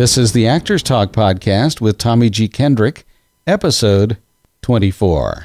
This is the Actors Talk podcast with Tommy G. Kendrick, episode 24.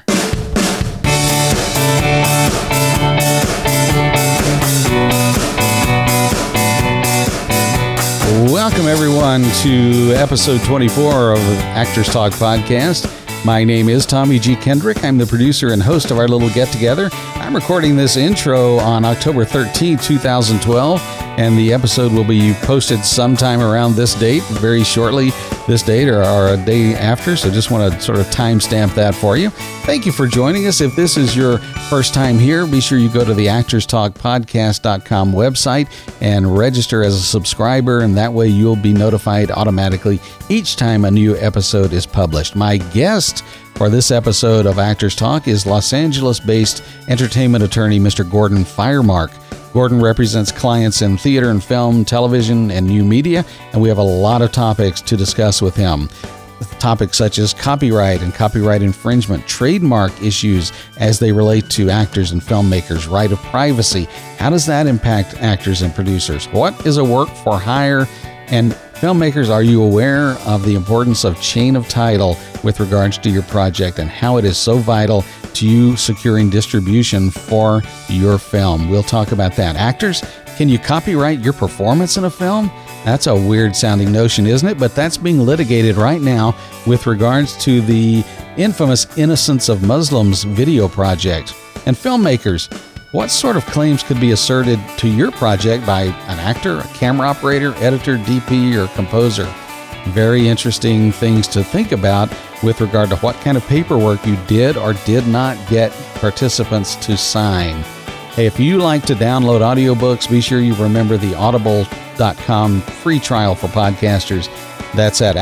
Welcome, everyone, to episode 24 of Actors Talk podcast. My name is Tommy G. Kendrick. I'm the producer and host of our little get-together. I'm recording this intro on October 13, 2012, and the episode will be posted sometime around this date, very shortly this date or a day after, so just want to sort of timestamp that for you. Thank you for joining us. If this is your first time here, be sure you go to the actorstalkpodcast.com website and register as a subscriber, and that way you'll be notified automatically each time a new episode is published. My guest for this episode of Actors Talk is Los Angeles-based entertainment attorney Mr. Gordon Firemark. Gordon represents clients in theater and film, television, and new media, and we have a lot of topics to discuss with him. Topics such as copyright and copyright infringement, trademark issues as they relate to actors and filmmakers, right of privacy. How does that impact actors and producers? What is a work for hire? And filmmakers, are you aware of the importance of chain of title with regards to your project and how it is so vital to you securing distribution for your film? We'll talk about that. Actors, can you copyright your performance in a film? That's a weird sounding notion, isn't it? But that's being litigated right now with regards to the infamous Innocence of Muslims video project. And filmmakers, what sort of claims could be asserted to your project by an actor, a camera operator, editor, DP, or composer? Very interesting things to think about with regard to what kind of paperwork you did or did not get participants to sign. Hey, if you like to download audiobooks, be sure you remember the audible.com free trial for podcasters. That's at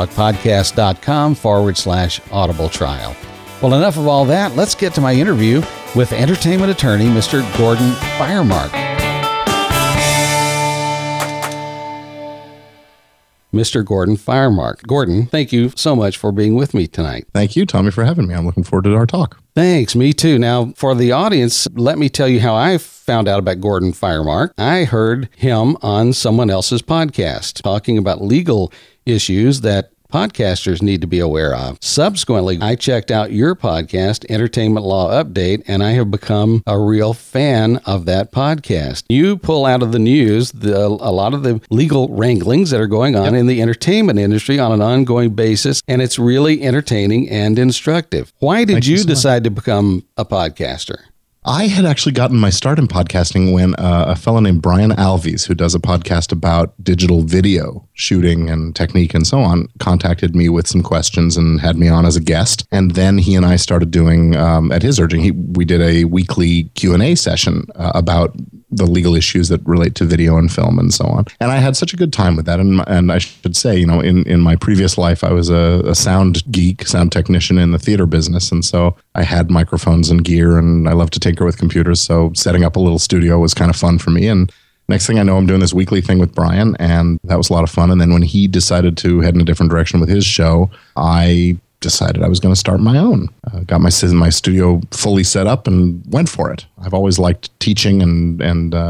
actorstalkpodcast.com/audible trial. Well, enough of all that. Let's get to my interview with entertainment attorney Mr. Gordon Firemark. Mr. Gordon Firemark. Gordon, thank you so much for being with me tonight. Thank you, Tommy, for having me. I'm looking forward to our talk. Thanks, me too. Now, for the audience, let me tell you how I found out about Gordon Firemark. I heard him on someone else's podcast talking about legal issues that podcasters need to be aware of. Subsequently, I checked out your podcast, Entertainment Law Update, and I have become a real fan of that podcast. You pull out of the news a lot of the legal wranglings that are going on in the entertainment industry on an ongoing basis, and it's really entertaining and instructive. Why did you decide to become a podcaster? I had actually gotten my start in podcasting when a fellow named Brian Alves, who does a podcast about digital video shooting and technique and so on, contacted me with some questions and had me on as a guest. And then he and I started doing, at his urging, we did a weekly Q&A session about the legal issues that relate to video and film and so on. And I had such a good time with that. And I should say, in my previous life, I was a sound geek, sound technician in the theater business. And so I had microphones and gear, and I love to tinker with computers. So setting up a little studio was kind of fun for me. And next thing I know, I'm doing this weekly thing with Brian, and that was a lot of fun. And then when he decided to head in a different direction with his show, I decided I was going to start my own. Got my studio fully set up and went for it. I've always liked teaching and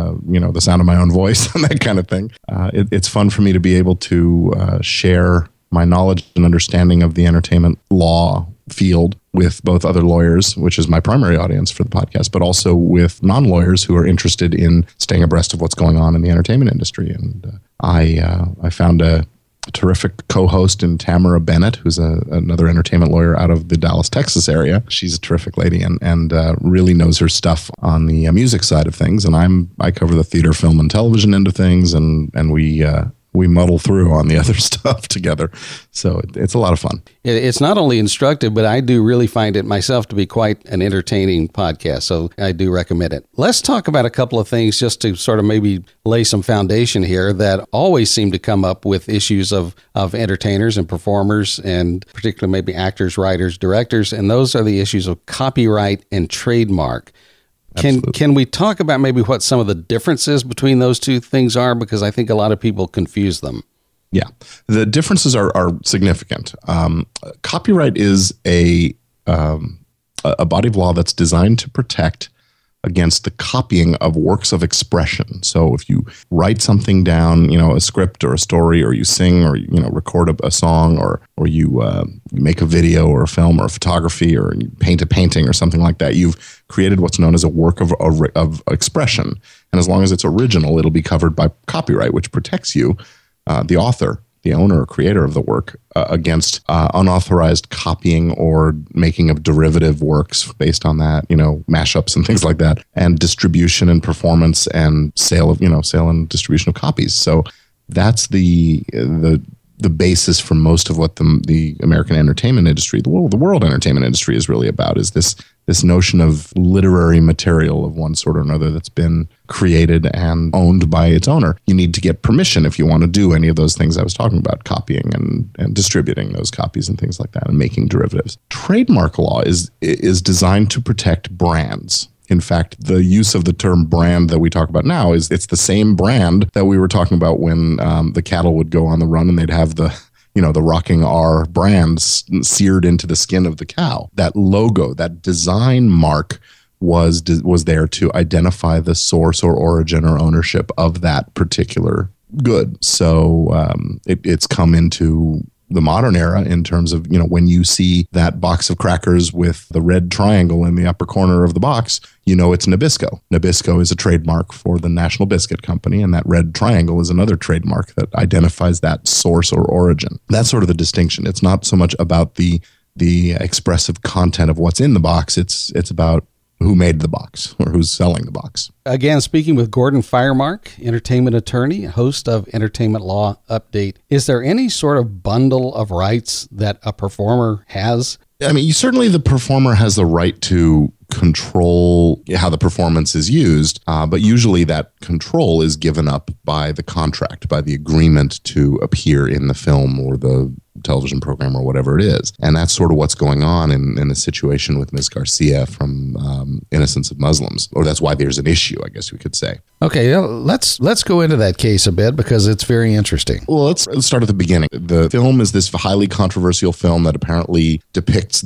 the sound of my own voice and that kind of thing. It's fun for me to be able to share my knowledge and understanding of the entertainment law field with both other lawyers, which is my primary audience for the podcast, but also with non-lawyers who are interested in staying abreast of what's going on in the entertainment industry. And I found a terrific co-host in Tamara Bennett, who's another entertainment lawyer out of the Dallas, Texas area. She's a terrific lady and really knows her stuff on the music side of things. And I cover the theater, film, and television end of things, and we muddle through on the other stuff together. So it's a lot of fun. It's not only instructive, but I do really find it myself to be quite an entertaining podcast. So I do recommend it. Let's talk about a couple of things just to sort of maybe lay some foundation here that always seem to come up with issues of entertainers and performers, and particularly maybe actors, writers, directors. And those are the issues of copyright and trademark. Can we talk about maybe what some of the differences between those two things are? Because I think a lot of people confuse them. Yeah, the differences are significant. Copyright is a body of law that's designed to protect against the copying of works of expression. So if you write something down, a script or a story, or you sing, or record a song, or you make a video or a film or a photography, or you paint a painting or something like that, you've created what's known as a work of expression. And as long as it's original, it'll be covered by copyright, which protects you, the author, the owner or creator of the work, against unauthorized copying or making of derivative works based on that, mashups and things like that, and distribution and performance and sale and distribution of copies. So that's the basis for most of what the American entertainment industry, the world entertainment industry is really about, is this notion of literary material of one sort or another that's been created and owned by its owner. You need to get permission if you want to do any of those things I was talking about, copying and distributing those copies and things like that, and making derivatives. Trademark law is designed to protect brands. In fact, the use of the term brand that we talk about now it's the same brand that we were talking about when the cattle would go on the run and they'd have the Rocking R brand seared into the skin of the cow. That logo, that design mark was there to identify the source or origin or ownership of that particular good. So it's come into the modern era in terms of, when you see that box of crackers with the red triangle in the upper corner of the box, it's Nabisco. Nabisco is a trademark for the National Biscuit Company, and that red triangle is another trademark that identifies that source or origin. That's sort of the distinction. It's not so much about the expressive content of what's in the box. It's about who made the box or who's selling the box. Again, speaking with Gordon Firemark, entertainment attorney, host of Entertainment Law Update. Is there any sort of bundle of rights that a performer has? I mean, certainly the performer has the right to control how the performance is used, but usually that control is given up by the contract, by the agreement to appear in the film or the television program or whatever it is. And that's sort of what's going on in the situation with Ms. Garcia from Innocence of Muslims, or that's why there's an issue, I guess we could say. Okay, let's go into that case a bit because it's very interesting. Well, let's start at the beginning. The film is this highly controversial film that apparently depicts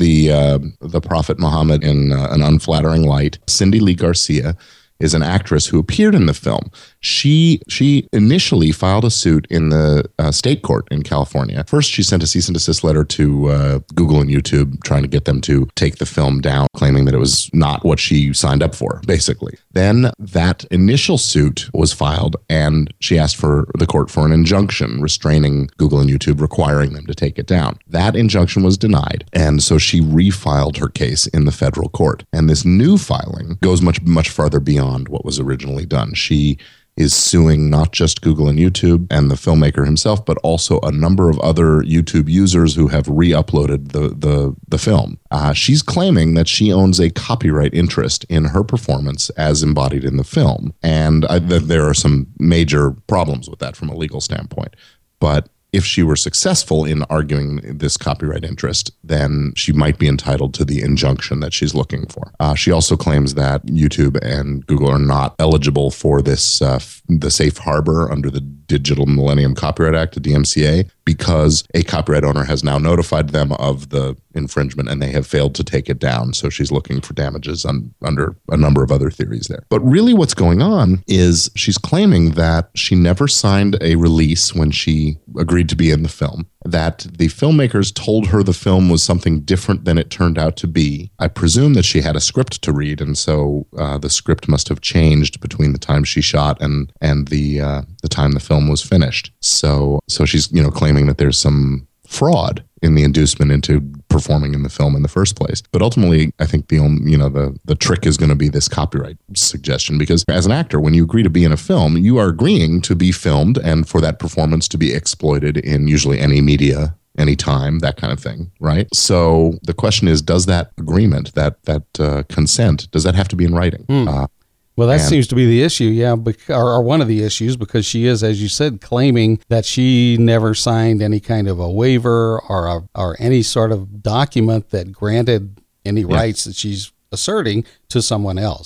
the Prophet Muhammad in an unflattering light. Cindy Lee Garcia is an actress who appeared in the film. She initially filed a suit in the state court in California. First, she sent a cease and desist letter to Google and YouTube, trying to get them to take the film down, claiming that it was not what she signed up for, basically. Then that initial suit was filed, and she asked for the court for an injunction restraining Google and YouTube, requiring them to take it down. That injunction was denied, and so she refiled her case in the federal court. And this new filing goes much, much farther beyond what was originally done. She is suing not just Google and YouTube and the filmmaker himself, but also a number of other YouTube users who have re-uploaded the film. She's claiming that she owns a copyright interest in her performance as embodied in the film. And there are some major problems with that from a legal standpoint. But if she were successful in arguing this copyright interest, then she might be entitled to the injunction that she's looking for. She also claims that YouTube and Google are not eligible for this, the safe harbor under the Digital Millennium Copyright Act, the DMCA, because a copyright owner has now notified them of the infringement and they have failed to take it down. So she's looking for damages under a number of other theories there. But really what's going on is she's claiming that she never signed a release when she agreed to be in the film, that the filmmakers told her the film was something different than it turned out to be. I presume that she had a script to read, and so the script must have changed between the time she shot and the time the film was finished. So she's claiming that there's some fraud in the inducement into performing in the film in the first place. But ultimately, I think the trick is going to be this copyright suggestion, because as an actor, when you agree to be in a film, you are agreeing to be filmed and for that performance to be exploited in usually any media, anytime, that kind of thing, right? So the question is, does that agreement, that consent, does that have to be in writing? Well, that seems to be the issue, yeah, or one of the issues, because she is, as you said, claiming that she never signed any kind of a waiver or any sort of document that granted any rights that she's asserting to someone else.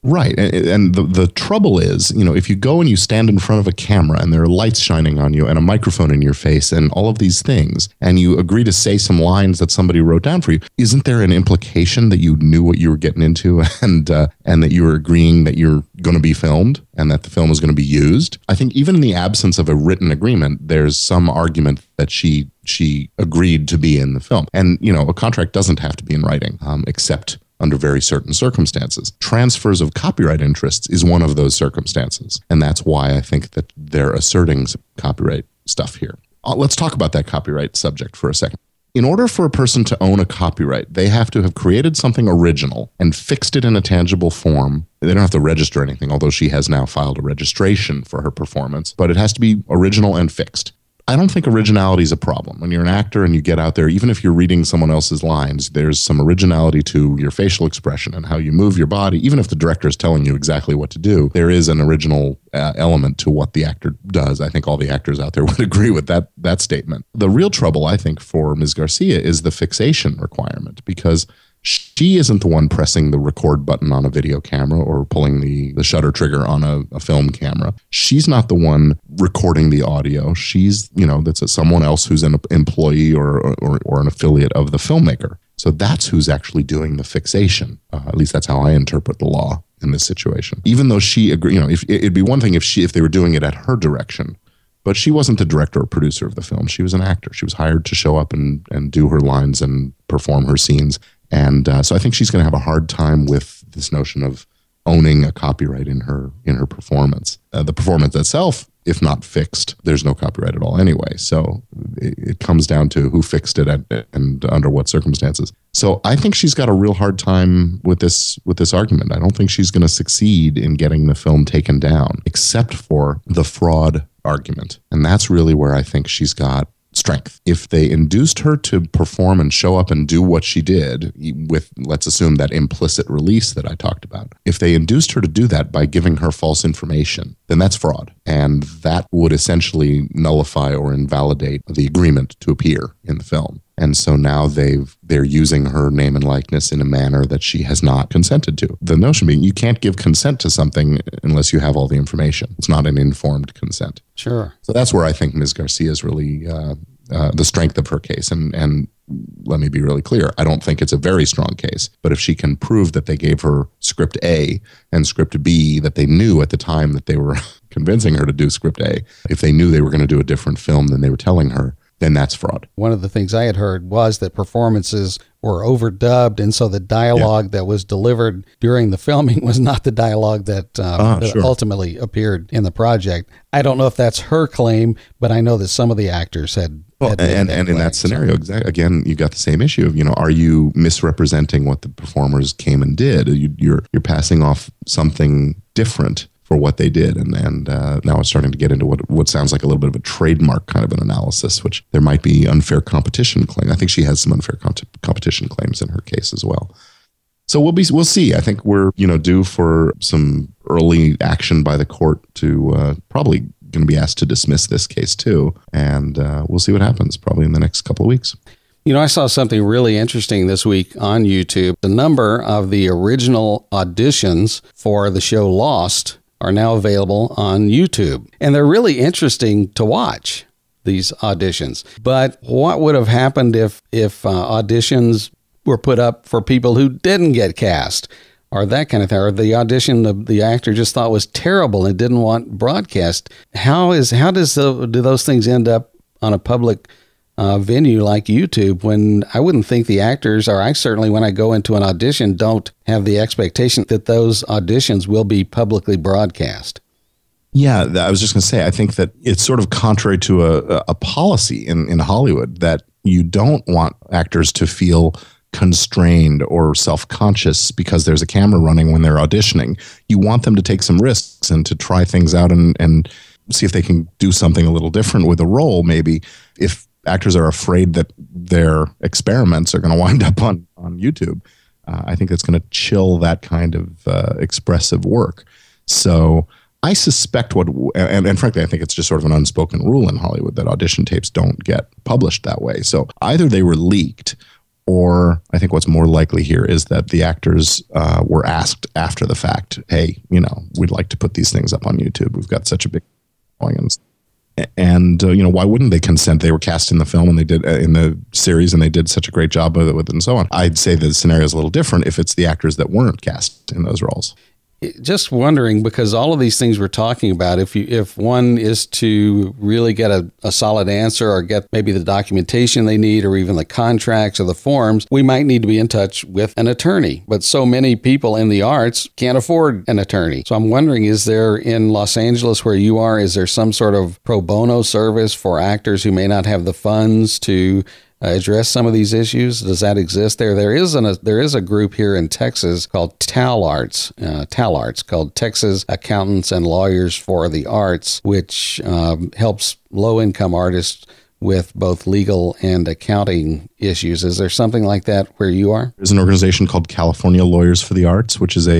Right. And the trouble is, if you go and you stand in front of a camera and there are lights shining on you and a microphone in your face and all of these things, and you agree to say some lines that somebody wrote down for you, isn't there an implication that you knew what you were getting into and that you were agreeing that you're going to be filmed and that the film is going to be used? I think even in the absence of a written agreement, there's some argument that she agreed to be in the film. And, a contract doesn't have to be in writing, except under very certain circumstances. Transfers of copyright interests is one of those circumstances. And that's why I think that they're asserting some copyright stuff here. Let's talk about that copyright subject for a second. In order for a person to own a copyright, they have to have created something original and fixed it in a tangible form. They don't have to register anything, although she has now filed a registration for her performance, but it has to be original and fixed. I don't think originality is a problem. When you're an actor and you get out there, even if you're reading someone else's lines, there's some originality to your facial expression and how you move your body. Even if the director is telling you exactly what to do, there is an original element to what the actor does. I think all the actors out there would agree with that statement. The real trouble, I think, for Ms. Garcia is the fixation requirement, because she isn't the one pressing the record button on a video camera or pulling the shutter trigger on a film camera. She's not the one recording the audio. She's, that's someone else who's an employee or an affiliate of the filmmaker. So that's who's actually doing the fixation. At least that's how I interpret the law in this situation. Even though she agreed, it'd be one thing if they were doing it at her direction. But she wasn't the director or producer of the film. She was an actor. She was hired to show up and do her lines and perform her scenes. And so I think she's going to have a hard time with this notion of owning a copyright in her performance. The performance itself, if not fixed, there's no copyright at all anyway. So it comes down to who fixed it and under what circumstances. So I think she's got a real hard time with this argument. I don't think she's going to succeed in getting the film taken down, except for the fraud argument. And that's really where I think she's got strength. If they induced her to perform and show up and do what she did with, let's assume, that implicit release that I talked about, if they induced her to do that by giving her false information, then that's fraud. And that would essentially nullify or invalidate the agreement to appear in the film. And so now they're using her name and likeness in a manner that she has not consented to. The notion being you can't give consent to something unless you have all the information. It's not an informed consent. Sure. So that's where I think Ms. Garcia is really the strength of her case. And let me be really clear, I don't think it's a very strong case. But if she can prove that they gave her script A and script B, that they knew at the time that they were convincing her to do script A, if they knew they were going to do a different film than they were telling her, then that's fraud. One of the things I had heard was that performances were overdubbed, and so the dialogue that was delivered during the filming was not the dialogue that ultimately appeared in the project. I don't know if that's her claim, but I know that some of the actors had. And in that scenario, again, you got the same issue of, are you misrepresenting what the performers came and did? You're passing off something different for what they did. And now it's starting to get into what sounds like a little bit of a trademark kind of an analysis, which there might be unfair competition claim. I think she has some unfair competition claims in her case as well. So we'll see. I think we're, due for some early action by the court to probably going to be asked to dismiss this case too. And we'll see what happens probably in the next couple of weeks. I saw something really interesting this week on YouTube. The number of the original auditions for the show Lost are now available on YouTube. And they're really interesting to watch, these auditions. But what would have happened if auditions were put up for people who didn't get cast, or that kind of thing, or the audition the actor just thought was terrible and didn't want broadcast? How do those things end up on a public venue like YouTube, when I wouldn't think the actors, or I certainly when I go into an audition, don't have the expectation that those auditions will be publicly broadcast? Yeah, I was just going to say, I think that it's sort of contrary to a policy in Hollywood that you don't want actors to feel constrained or self-conscious because there's a camera running when they're auditioning. You want them to take some risks and to try things out and see if they can do something a little different with a role. Maybe if actors are afraid that their experiments are going to wind up on YouTube, I think that's going to chill that kind of expressive work. So I suspect and frankly, I think it's just sort of an unspoken rule in Hollywood that audition tapes don't get published that way. So either they were leaked, Or I think what's more likely here is that the actors were asked after the fact, hey, we'd like to put these things up on YouTube. We've got such a big following. And why wouldn't they consent? They were cast in the film and they did in the series and they did such a great job with it and so on. I'd say the scenario is a little different if it's the actors that weren't cast in those roles. Just wondering, because all of these things we're talking about, if one is to really get a solid answer or get maybe the documentation they need or even the contracts or the forms, we might need to be in touch with an attorney. But so many people in the arts can't afford an attorney. So I'm wondering, is there in Los Angeles where you are, is there some sort of pro bono service for actors who may not have the funds to address some of these issues? Does that exist there? There is a group here in Texas called TALARTS, called Texas Accountants and Lawyers for the Arts, which helps low-income artists with both legal and accounting issues. Is there something like that where you are? There's an organization called California Lawyers for the Arts, which is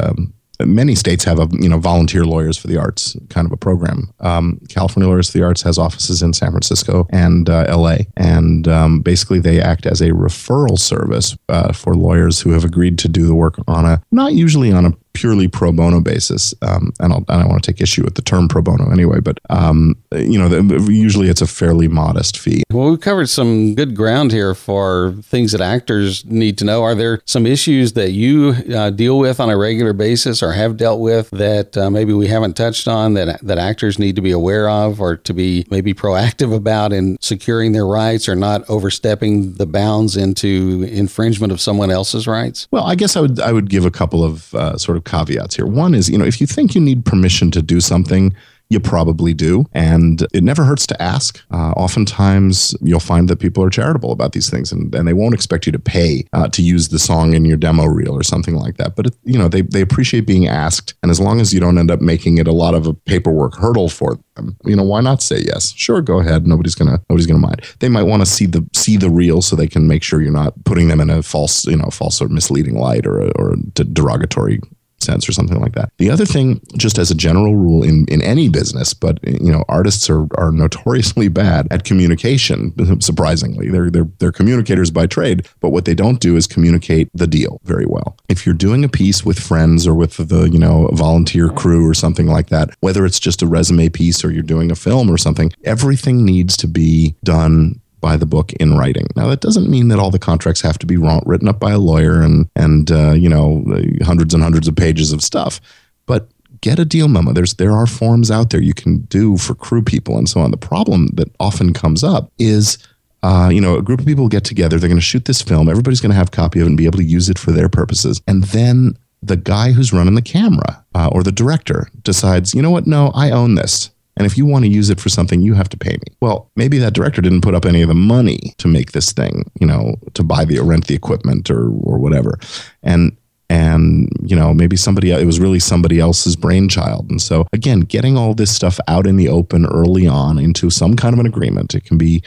many states have volunteer lawyers for the arts kind of a program. California Lawyers for the Arts has offices in San Francisco and LA. And basically they act as a referral service for lawyers who have agreed to do the work not usually on a purely pro bono basis. And I don't want to take issue with the term pro bono anyway, but usually it's a fairly modest fee. Well, we've covered some good ground here for things that actors need to know. Are there some issues that you deal with on a regular basis or have dealt with that maybe we haven't touched on that actors need to be aware of or to be maybe proactive about in securing their rights or not overstepping the bounds into infringement of someone else's rights? Well, I guess I would give a couple of sort of caveats here. One is, if you think you need permission to do something, you probably do. And it never hurts to ask. Oftentimes, you'll find that people are charitable about these things and they won't expect you to pay to use the song in your demo reel or something like that. But, they appreciate being asked. And as long as you don't end up making it a lot of a paperwork hurdle for them, why not say yes? Sure, go ahead. Nobody's gonna mind. They might want to see the reel so they can make sure you're not putting them in a false or misleading light or a derogatory sense or something like that. The other thing, just as a general rule in any business, but artists are notoriously bad at communication. Surprisingly, they're communicators by trade, but what they don't do is communicate the deal very well. If you're doing a piece with friends or with the volunteer crew or something like that, whether it's just a resume piece or you're doing a film or something, everything needs to be done by the book in writing. Now, that doesn't mean that all the contracts have to be written up by a lawyer and hundreds and hundreds of pages of stuff, but get a deal memo. There are forms out there you can do for crew people and so on. The problem that often comes up is a group of people get together, they're going to shoot this film, everybody's going to have a copy of it and be able to use it for their purposes. And then the guy who's running the camera or the director decides, you know what, no, I own this. And if you want to use it for something, you have to pay me. Well, maybe that director didn't put up any of the money to make this thing, to buy or rent the equipment or whatever. And maybe it was really somebody else's brainchild. And so again, getting all this stuff out in the open early on into some kind of an agreement, it can be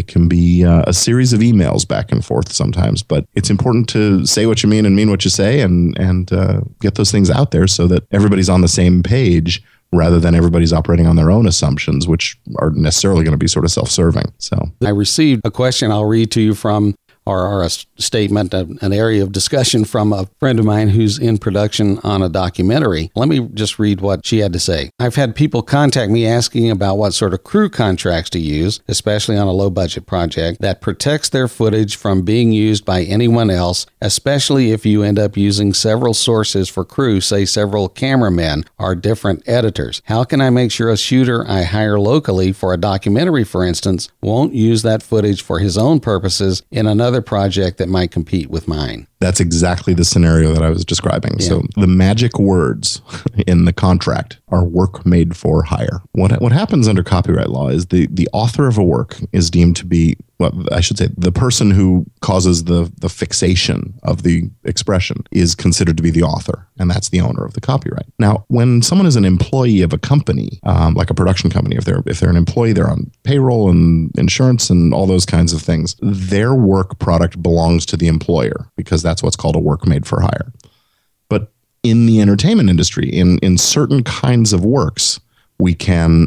a series of emails back and forth sometimes, but it's important to say what you mean and mean what you say and get those things out there so that everybody's on the same page rather than everybody's operating on their own assumptions, which are necessarily going to be sort of self-serving. So I received a question I'll read to you from, or a statement, an area of discussion from a friend of mine who's in production on a documentary. Let me just read what she had to say. I've had people contact me asking about what sort of crew contracts to use, especially on a low-budget project, that protects their footage from being used by anyone else, especially if you end up using several sources for crew, say several cameramen or different editors. How can I make sure a shooter I hire locally for a documentary, for instance, won't use that footage for his own purposes in another project that might compete with mine? That's exactly the scenario that I was describing. Yeah. So the magic words in the contract are work made for hire. What happens under copyright law is the author of a work is deemed to be, well, I should say the person who causes the fixation of the expression is considered to be the author, and that's the owner of the copyright. Now, when someone is an employee of a company, like a production company, if they're an employee, they're on payroll and insurance and all those kinds of things, their work product belongs to the employer because that's what's called a work made for hire. But in the entertainment industry, in certain kinds of works, we can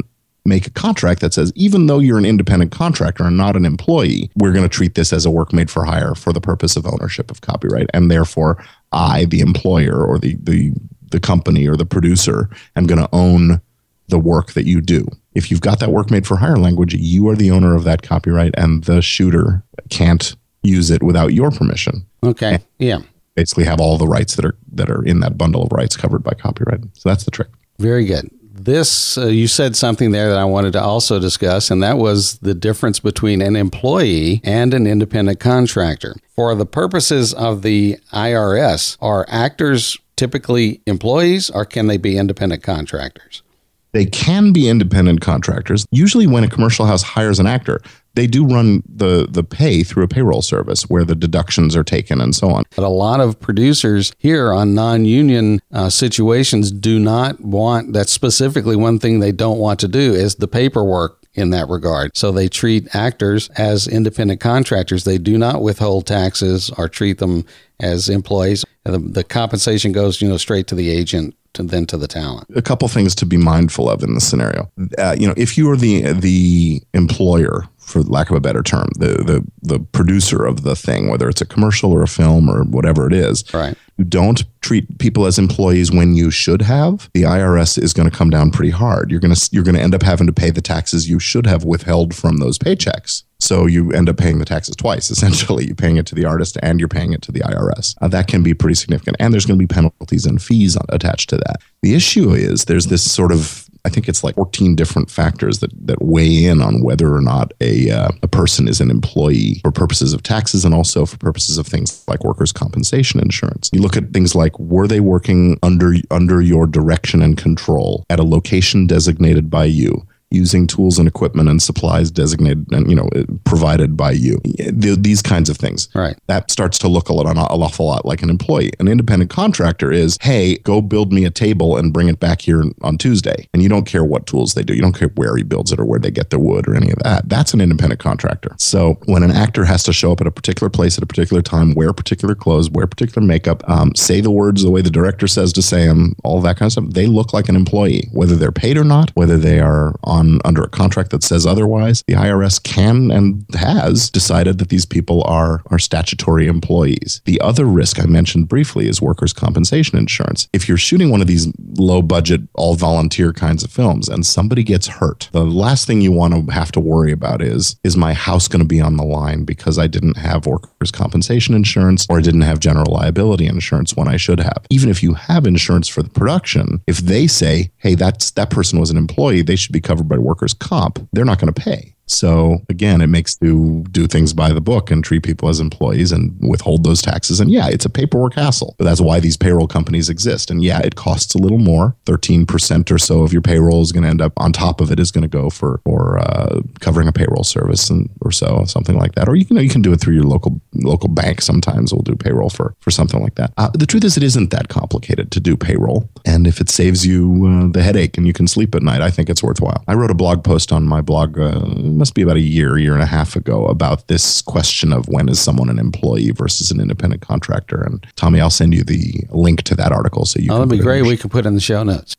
make a contract that says, even though you're an independent contractor and not an employee, we're going to treat this as a work made for hire for the purpose of ownership of copyright. And therefore, I, the employer or the company or the producer, am going to own the work that you do. If you've got that work made for hire language, you are the owner of that copyright, and the shooter can't use it without your permission. Okay. Yeah. Basically have all the rights that are in that bundle of rights covered by copyright. So that's the trick. Very good. This, you said something there that I wanted to also discuss, and that was the difference between an employee and an independent contractor. For the purposes of the IRS, are actors typically employees, or can they be independent contractors? They can be independent contractors. Usually when a commercial house hires an actor, they do run the pay through a payroll service where the deductions are taken and so on. But a lot of producers here on non-union situations do not want, that's specifically one thing they don't want to do is the paperwork in that regard. So they treat actors as independent contractors. They do not withhold taxes or treat them as employees. The compensation goes, straight to the agent and then to the talent. A couple things to be mindful of in this scenario. If you are the employer, for lack of a better term, the producer of the thing, whether it's a commercial or a film or whatever it is, right. You don't treat people as employees when you should have. The IRS is going to come down pretty hard. You're going to end up having to pay the taxes you should have withheld from those paychecks. So you end up paying the taxes twice, essentially. You're paying it to the artist and you're paying it to the IRS. That can be pretty significant. And there's going to be penalties and fees attached to that. The issue is there's this sort of, I think it's like 14 different factors that weigh in on whether or not a person is an employee for purposes of taxes and also for purposes of things like workers' compensation insurance. You look at things like, were they working under your direction and control at a location designated by you, using tools and equipment and supplies designated and provided by you. These kinds of things. Right. That starts to look an awful lot like an employee. An independent contractor is, hey, go build me a table and bring it back here on Tuesday. And you don't care what tools they do. You don't care where he builds it or where they get their wood or any of that. That's an independent contractor. So when an actor has to show up at a particular place at a particular time, wear particular clothes, wear particular makeup, say the words the way the director says to say them, all that kind of stuff, they look like an employee, whether they're paid or not, whether they are under a contract that says otherwise. The IRS can and has decided that these people are statutory employees. The other risk I mentioned briefly is workers' compensation insurance. If you're shooting one of these low budget, all volunteer kinds of films and somebody gets hurt, the last thing you want to have to worry about is my house going to be on the line because I didn't have workers' compensation insurance or I didn't have general liability insurance when I should have. Even if you have insurance for the production, if they say, hey, that person was an employee, they should be covered by workers' comp, they're not going to pay. So again, it makes do things by the book and treat people as employees and withhold those taxes. And yeah, it's a paperwork hassle, but that's why these payroll companies exist. And yeah, it costs a little more. 13% or so of your payroll is going to end up on top of it is going to go for covering a payroll service or so, something like that. Or you can do it through your local bank. Sometimes we'll do payroll for something like that. The truth is, it isn't that complicated to do payroll. And if it saves you the headache and you can sleep at night, I think it's worthwhile. I wrote a blog post on my blog, must be about a year and a half ago, about this question of when is someone an employee versus an independent contractor. And Tommy, I'll send you the link to that article so you can. That'd be great. We can put it in the show notes.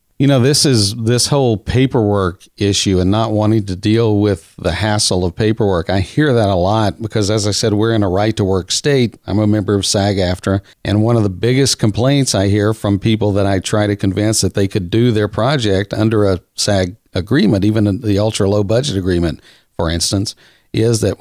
This whole paperwork issue and not wanting to deal with the hassle of paperwork. I hear that a lot because, as I said, we're in a right to work state. I'm a member of SAG-AFTRA. And one of the biggest complaints I hear from people that I try to convince that they could do their project under a SAG agreement, even the ultra low budget agreement, for instance, is that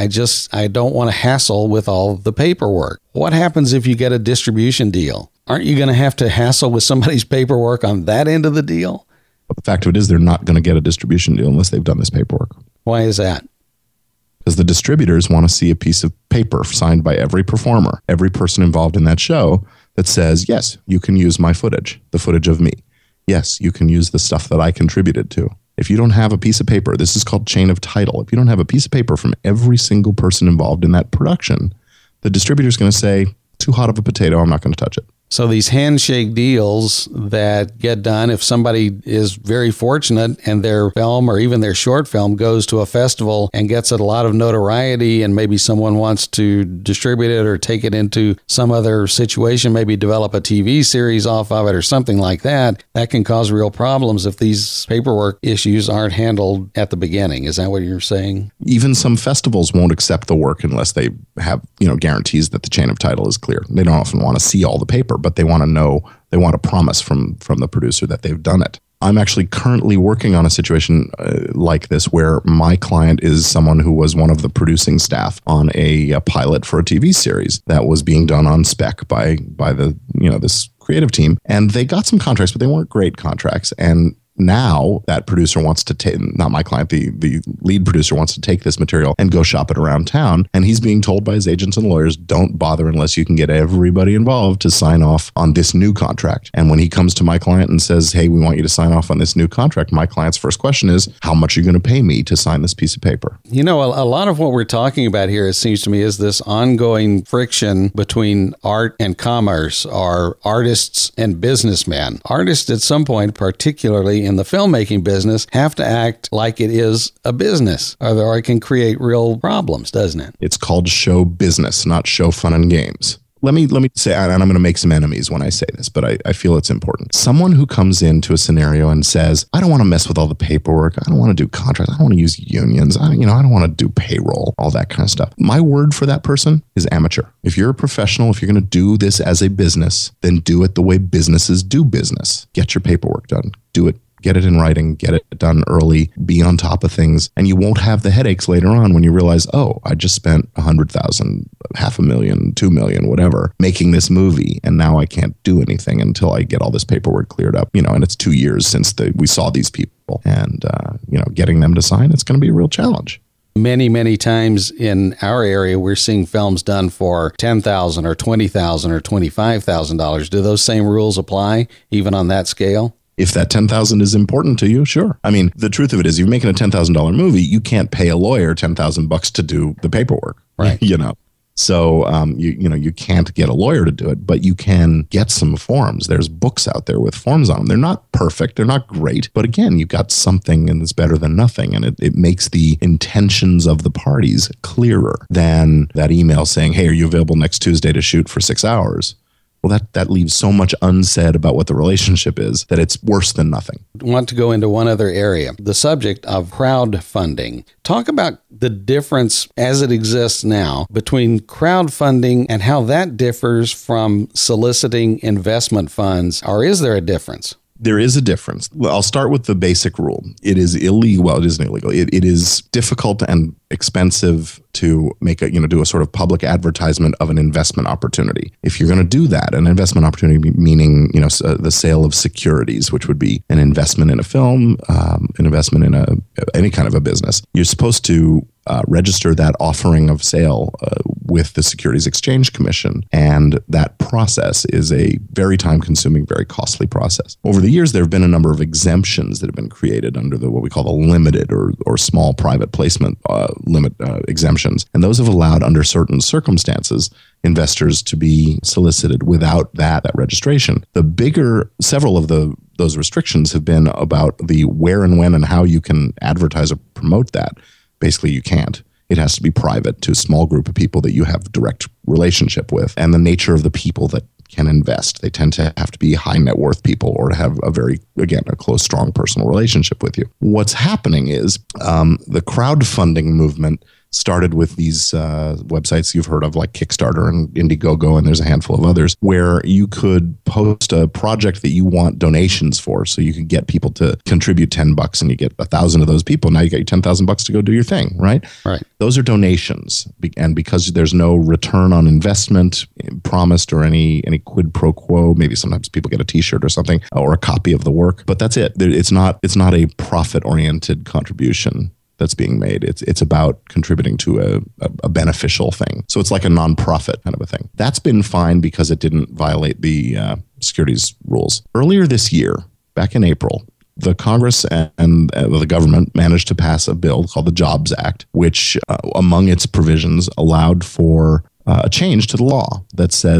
I don't want to hassle with all the paperwork. What happens if you get a distribution deal? Aren't you going to have to hassle with somebody's paperwork on that end of the deal? But the fact of it is they're not going to get a distribution deal unless they've done this paperwork. Why is that? Because the distributors want to see a piece of paper signed by every performer, every person involved in that show that says, yes, you can use my footage, the footage of me. Yes, you can use the stuff that I contributed to. If you don't have a piece of paper, this is called chain of title. If you don't have a piece of paper from every single person involved in that production, the distributor's going to say, too hot of a potato, I'm not going to touch it. So these handshake deals that get done, if somebody is very fortunate and their film or even their short film goes to a festival and gets a lot of notoriety, and maybe someone wants to distribute it or take it into some other situation, maybe develop a TV series off of it or something like that, that can cause real problems if these paperwork issues aren't handled at the beginning. Is that what you're saying? Even some festivals won't accept the work unless they have, guarantees that the chain of title is clear. They don't often want to see all the paper, but they want to know, they want a promise from the producer that they've done it. I'm actually currently working on a situation like this where my client is someone who was one of the producing staff on a pilot for a TV series that was being done on spec by the this creative team, and they got some contracts, but they weren't great contracts. And now that producer wants to take, not my client, the lead producer wants to take this material and go shop it around town. And he's being told by his agents and lawyers, don't bother unless you can get everybody involved to sign off on this new contract. And when he comes to my client and says, hey, we want you to sign off on this new contract, my client's first question is, how much are you going to pay me to sign this piece of paper? A lot of what we're talking about here, it seems to me, is this ongoing friction between art and commerce, or artists and businessmen. Artists at some point, particularly in the filmmaking business, have to act like it is a business, or it can create real problems, doesn't it? It's called show business, not show fun and games. Let me say, and I'm going to make some enemies when I say this, but I feel it's important. Someone who comes into a scenario and says, I don't want to mess with all the paperwork. I don't want to do contracts. I don't want to use unions. I don't want to do payroll, all that kind of stuff. My word for that person is amateur. If you're a professional, if you're going to do this as a business, then do it the way businesses do business. Get your paperwork done. Do it. Get it in writing, get it done early, be on top of things, and you won't have the headaches later on when you realize, oh, I just spent $100,000, $500,000, $2 million, whatever, making this movie, and now I can't do anything until I get all this paperwork cleared up. And it's 2 years since we saw these people, and getting them to sign, it's going to be a real challenge. Many, many times in our area, we're seeing films done for $10,000 or $20,000 or $25,000. Do those same rules apply even on that scale? If that $10,000 is important to you, sure. I mean, the truth of it is, you're making a $10,000 movie, you can't pay a lawyer $10,000 to do the paperwork, right? So you can't get a lawyer to do it, but you can get some forms. There's books out there with forms on them. They're not perfect, they're not great, but again, you've got something, and it's better than nothing, and it makes the intentions of the parties clearer than that email saying, "Hey, are you available next Tuesday to shoot for 6 hours?" Well, that leaves so much unsaid about what the relationship is that it's worse than nothing. I want to go into one other area, the subject of crowdfunding. Talk about the difference as it exists now between crowdfunding and how that differs from soliciting investment funds, or is there a difference? There is a difference. I'll start with the basic rule. It is illegal. Well, it isn't illegal. It is difficult and expensive to make do a sort of public advertisement of an investment opportunity. If you're going to do that, an investment opportunity meaning, the sale of securities, which would be an investment in a film, an investment in any kind of a business, you're supposed to register that offering of sale with the Securities Exchange Commission. And that process is a very time-consuming, very costly process. Over the years, there have been a number of exemptions that have been created under what we call the limited or small private placement limit exemptions. And those have allowed, under certain circumstances, investors to be solicited without that registration. Several of those restrictions have been about the where and when and how you can advertise or promote that. Basically, you can't. It has to be private to a small group of people that you have direct relationship with, and the nature of the people that can invest. They tend to have to be high net worth people or to have a close, strong personal relationship with you. What's happening is the crowdfunding movement started with these websites you've heard of, like Kickstarter and Indiegogo, and there's a handful of others, where you could post a project that you want donations for. So you could get people to contribute $10 and you get 1,000 of those people. Now you got your $10,000 to go do your thing, right? Right. Those are donations. And because there's no return on investment promised or any quid pro quo, maybe sometimes people get a t-shirt or something or a copy of the work, but that's it. It's not a profit-oriented contribution that's being made. It's about contributing to a beneficial thing. So it's like a nonprofit kind of a thing. That's been fine because it didn't violate the securities rules. Earlier this year, back in April, the Congress and the government managed to pass a bill called the Jobs Act, which among its provisions allowed for a change to the law that says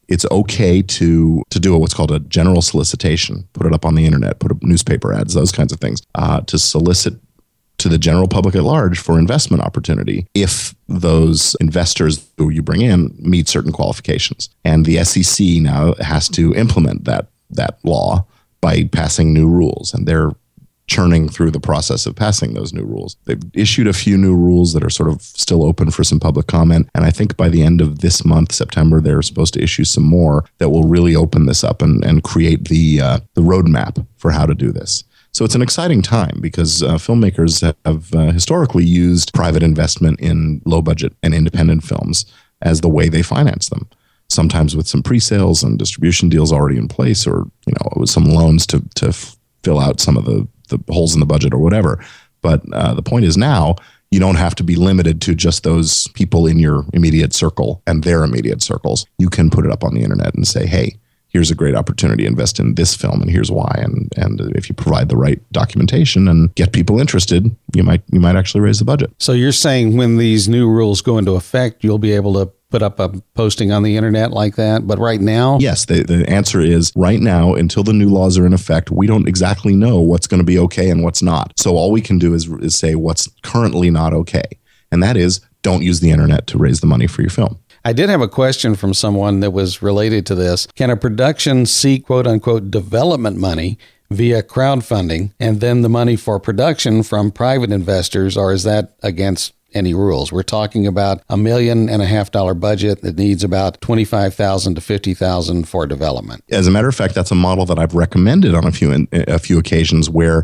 it's okay to do what's called a general solicitation, put it up on the internet, put up newspaper ads, those kinds of things, to solicit to the general public at large for investment opportunity if those investors who you bring in meet certain qualifications. And the SEC now has to implement that law by passing new rules, and they're churning through the process of passing those new rules. They've issued a few new rules that are sort of still open for some public comment. And I think by the end of this month, September, they're supposed to issue some more that will really open this up and create the roadmap for how to do this. So it's an exciting time because filmmakers have historically used private investment in low budget and independent films as the way they finance them. Sometimes with some pre-sales and distribution deals already in place, or with some loans to fill out some of the holes in the budget or whatever. But the point is now you don't have to be limited to just those people in your immediate circle and their immediate circles. You can put it up on the internet and say, hey, here's a great opportunity to invest in this film, and here's why. And if you provide the right documentation and get people interested, you might actually raise the budget. So you're saying when these new rules go into effect, you'll be able to put up a posting on the internet like that? But right now? Yes, the answer is right now, until the new laws are in effect, we don't exactly know what's going to be okay and what's not. So all we can do is say what's currently not okay. And that is, don't use the internet to raise the money for your film. I did have a question from someone that was related to this. Can a production seek quote unquote development money via crowdfunding and then the money for production from private investors, or is that against any rules? We're talking about $1.5 million budget that needs about $25,000 to $50,000 for development. As a matter of fact, that's a model that I've recommended on a few occasions where,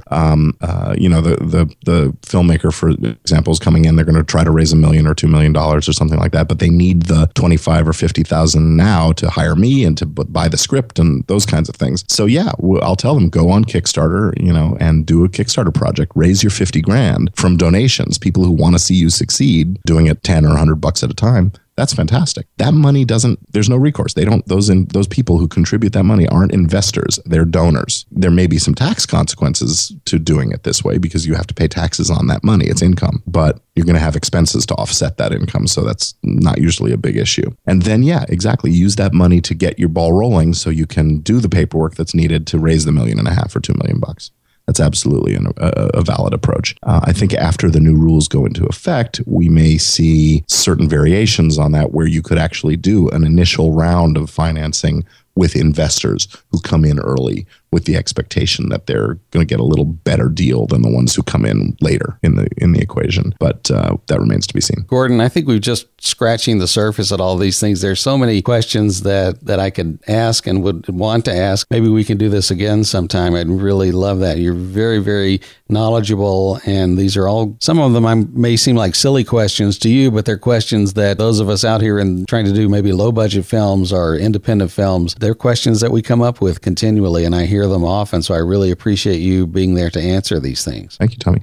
the filmmaker, for example, is coming in. They're going to try to raise $1 million or $2 million or something like that, but they need the $25,000 or $50,000 now to hire me and to buy the script and those kinds of things. So yeah, I'll tell them, go on Kickstarter, and do a Kickstarter project. Raise your $50,000 from donations. People who want to see you succeed, doing it $10 or $100 at a time. That's fantastic. That money there's no recourse. Those people who contribute that money aren't investors. They're donors. There may be some tax consequences to doing it this way because you have to pay taxes on that money. It's income, but you're going to have expenses to offset that income. So that's not usually a big issue. And then, yeah, exactly. Use that money to get your ball rolling so you can do the paperwork that's needed to raise the $1.5 million or $2 million. That's absolutely a valid approach. I think after the new rules go into effect, we may see certain variations on that where you could actually do an initial round of financing with investors who come in early with the expectation that they're going to get a little better deal than the ones who come in later in the equation. But that remains to be seen. Gordon, I think we're just scratching the surface at all these things. There's so many questions that I could ask and would want to ask. Maybe we can do this again sometime. I'd really love that. You're very, very knowledgeable, and these are all, some of them may seem like silly questions to you, but they're questions that those of us out here and trying to do maybe low budget films or independent films, they're questions that we come up with continually, and I hear them often. So I really appreciate you being there to answer these things. Thank you, Tommy.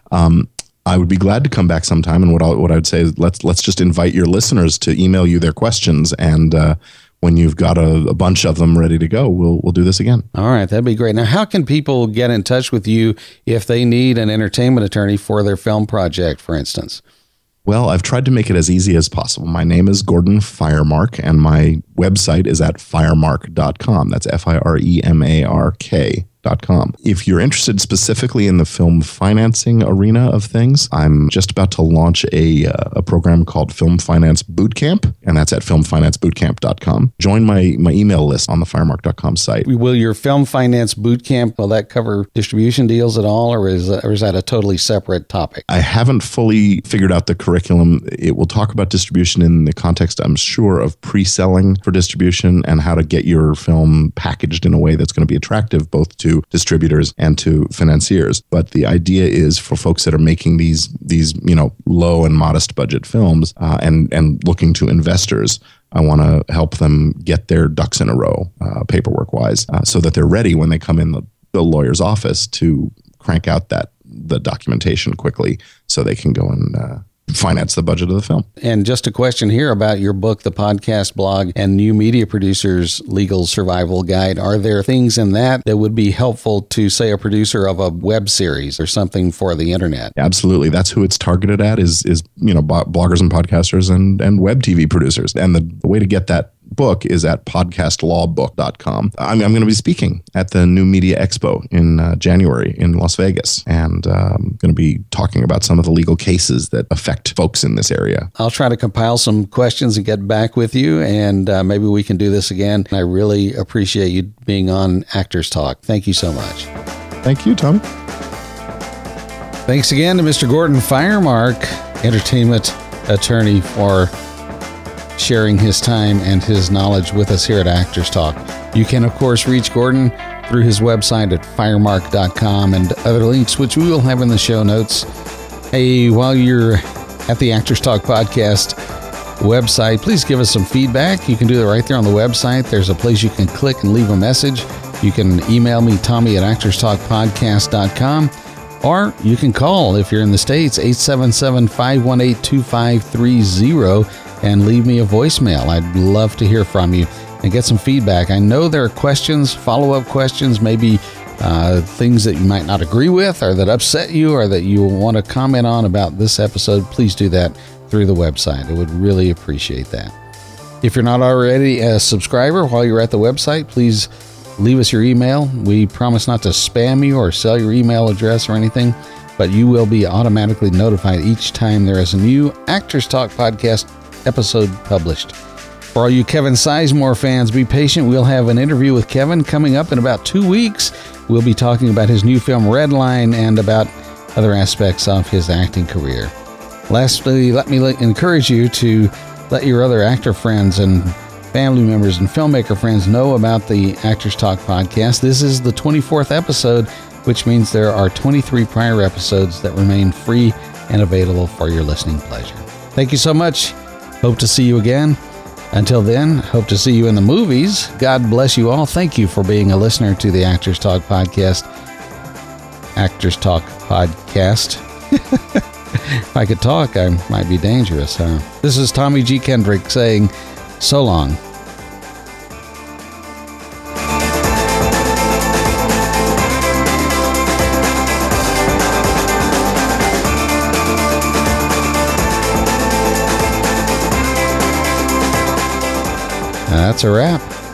I would be glad to come back sometime. And what I would say is let's just invite your listeners to email you their questions. And when you've got a bunch of them ready to go, we'll do this again. All right. That'd be great. Now, how can people get in touch with you if they need an entertainment attorney for their film project, for instance? Well, I've tried to make it as easy as possible. My name is Gordon Firemark, and my website is at firemark.com. That's FIREMARK.com. If you're interested specifically in the film financing arena of things, I'm just about to launch a program called Film Finance Bootcamp, and that's at filmfinancebootcamp.com. Join my email list on the firemark.com site. Will your Film Finance Bootcamp, will that cover distribution deals at all, or is that a totally separate topic? I haven't fully figured out the curriculum. It will talk about distribution in the context, I'm sure, of pre-selling for distribution and how to get your film packaged in a way that's going to be attractive both to distributors and to financiers. But the idea is for folks that are making these low and modest budget films and looking to investors, I want to help them get their ducks in a row paperwork wise so that they're ready when they come in the lawyer's office to crank out the documentation quickly so they can go and finance the budget of the film. And just a question here about your book, the podcast blog, and New Media Producers Legal Survival Guide. Are there things in that would be helpful to, say, a producer of a web series or something for the internet? Absolutely. That's who it's targeted at is bloggers and podcasters and web TV producers. And the way to get that book is at podcastlawbook.com. I'm going to be speaking at the New Media Expo in January in Las Vegas, and I'm going to be talking about some of the legal cases that affect folks in this area. I'll try to compile some questions and get back with you, and maybe we can do this again. I really appreciate you being on Actors Talk. Thank you so much. Thank you, Tom. Thanks again to Mr. Gordon Firemark, entertainment attorney, for sharing his time and his knowledge with us here at Actors Talk. You can, of course, reach Gordon through his website at firemark.com and other links, which we will have in the show notes. Hey, while you're at the Actors Talk podcast website, please give us some feedback. You can do it right there on the website. There's a place you can click and leave a message. You can email me, Tommy, at actorstalkpodcast.com, or you can call, if you're in the States, 877-518-2530, and leave me a voicemail. I'd love to hear from you and get some feedback. I know there are questions, follow-up questions, maybe things that you might not agree with or that upset you or that you want to comment on about this episode. Please do that through the website. I would really appreciate that. If you're not already a subscriber, while you're at the website, please leave us your email. We promise not to spam you or sell your email address or anything, but you will be automatically notified each time there is a new Actors Talk podcast episode published. For all you Kevin Sizemore fans, be patient. We'll have an interview with Kevin coming up in about 2 weeks. We'll be talking about his new film Redline and about other aspects of his acting career. Lastly, let me encourage you to let your other actor friends and family members and filmmaker friends know about the Actors Talk podcast. This is the 24th episode, which means there are 23 prior episodes that remain free and available for your listening pleasure. Thank you so much. Hope to see you again. Until then, hope to see you in the movies. God bless you all. Thank you for being a listener to the Actors Talk podcast. Actors Talk podcast. If I could talk, I might be dangerous, huh? This is Tommy G. Kendrick saying so long. That's a wrap.